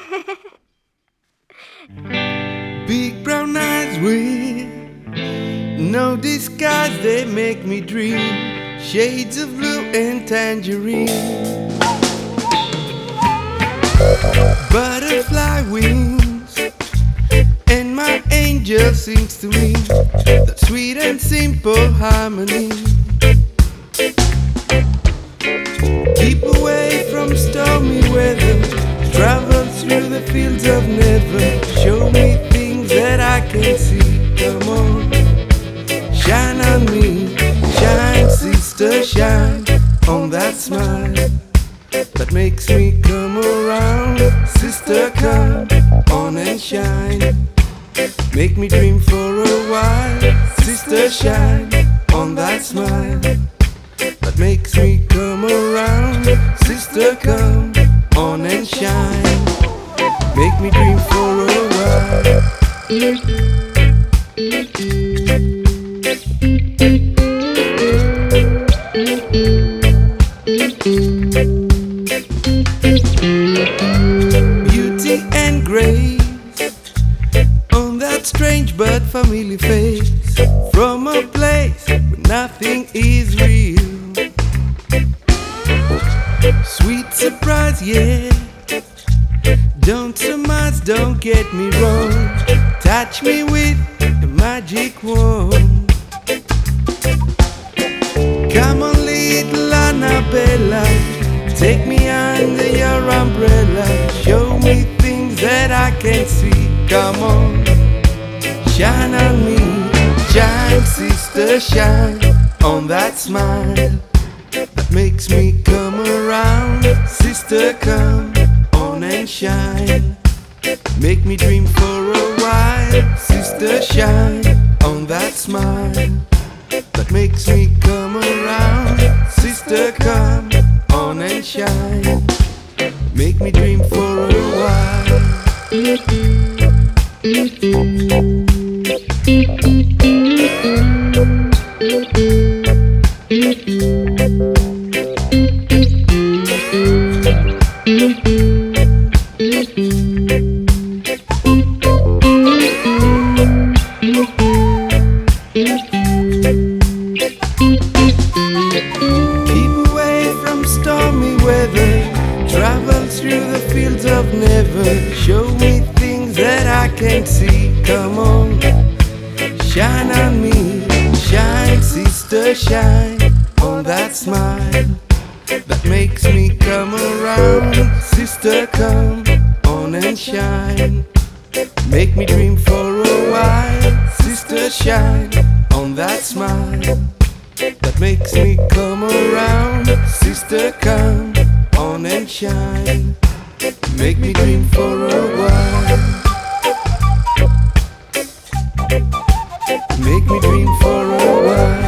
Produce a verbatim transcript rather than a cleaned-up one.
Big brown eyes with no disguise, they make me dream. Shades of blue and tangerine. Butterfly wings, and my angel sings to me that sweet and simple harmony. Keep away from stormy weather, travel through the fields of never. Show me things that I can see. Come on, shine on me, shine, sister, shine on that smile that makes me come around. Sister, come on and shine, make me dream for a while. Sister, shine on that smile that makes me come around. Sister, come on and shine, make me dream for a while. Beauty and grace on that strange but familiar face, from a place where nothing is real. Sweet surprise, yeah. Don't surmise, don't get me wrong. Touch me with a magic wand. Come on, little Annabella, take me under your umbrella. Show me things that I can't see. Come on, shine on me, shine, sister, shine on that smile that makes me come around. Sister, come on and shine, make me dream for a while. Sister, shine on that smile that makes me come around. Sister, come on and shine, make me dream for a while. Keep away from stormy weather, travel through the fields of never. Show me things that I can't see. Come on, shine on me, shine, sister, shine on that smile that makes me come around. Sister, come on and shine, make me dream for a while. Sister, shine on that smile that makes me come around. Sister, come on and shine, make me dream for a while. Make me dream for a while.